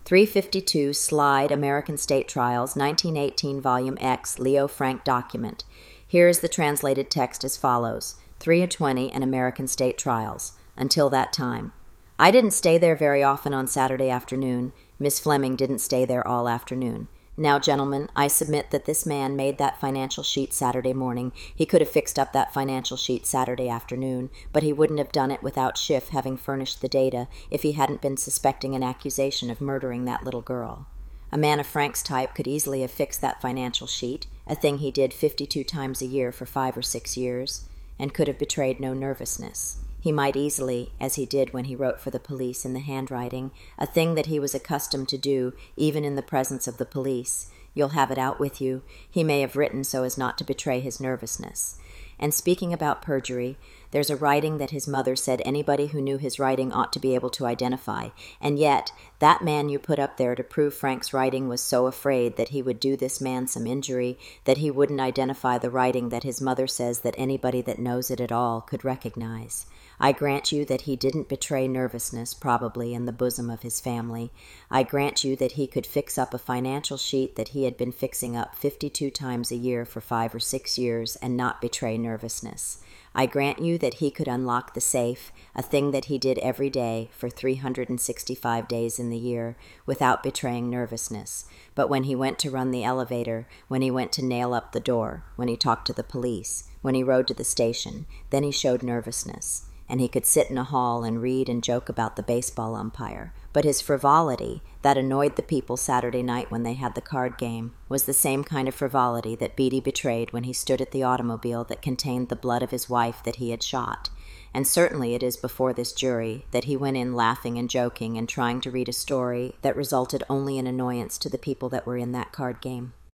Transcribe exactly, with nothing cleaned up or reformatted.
three fifty-two Slide American State Trials, nineteen eighteen Volume X, Leo Frank document. Here is the translated text as follows. three twenty and American State Trials. Until that time. I didn't stay there very often on Saturday afternoon. Miss Fleming didn't stay there all afternoon. Now, gentlemen, I submit that this man made that financial sheet Saturday morning. He could have fixed up that financial sheet Saturday afternoon, but he wouldn't have done it without Schiff having furnished the data if he hadn't been suspecting an accusation of murdering that little girl. A man of Frank's type could easily have fixed that financial sheet, a thing he did fifty-two times a year for five or six years, and could have betrayed no nervousness. He might easily, as he did when he wrote for the police in the handwriting, a thing that he was accustomed to do even in the presence of the police. You'll have it out with you. He may have written so as not to betray his nervousness. And speaking about perjury, there's a writing that his mother said anybody who knew his writing ought to be able to identify, and yet that man you put up there to prove Frank's writing was so afraid that he would do this man some injury that he wouldn't identify the writing that his mother says that anybody that knows it at all could recognize. I grant you that he didn't betray nervousness, probably, in the bosom of his family. I grant you that he could fix up a financial sheet that he had been fixing up fifty-two times a year for five or six years and not betray nervousness. I grant you that he could unlock the safe, a thing that he did every day for three hundred sixty-five days in the year, without betraying nervousness. But when he went to run the elevator, when he went to nail up the door, when he talked to the police, when he rode to the station, then he showed nervousness. And he could sit in a hall and read and joke about the baseball umpire. But his frivolity, that annoyed the people Saturday night when they had the card game, was the same kind of frivolity that Beatty betrayed when he stood at the automobile that contained the blood of his wife that he had shot. And certainly it is before this jury that he went in laughing and joking and trying to read a story that resulted only in annoyance to the people that were in that card game.